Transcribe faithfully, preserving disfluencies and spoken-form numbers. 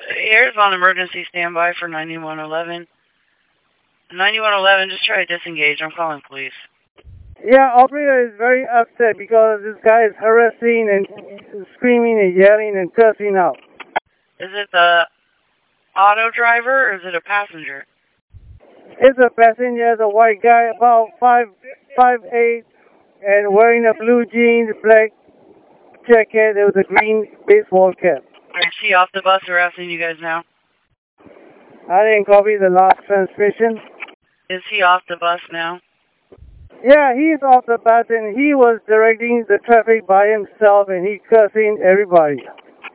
Here's on emergency standby for ninety-one eleven. ninety-one eleven, just try to disengage. I'm calling police. Yeah, operator is very upset because this guy is harassing and screaming and yelling and cussing out. Is it the auto driver or is it a passenger? It's a passenger, it's a white guy, about five, five eight, and wearing a blue jeans, black jacket with a green baseball cap. Is he off the bus harassing you guys now? I didn't copy the last transmission. Is he off the bus now? Yeah, he's off the bus and he was directing the traffic by himself and he cussing everybody.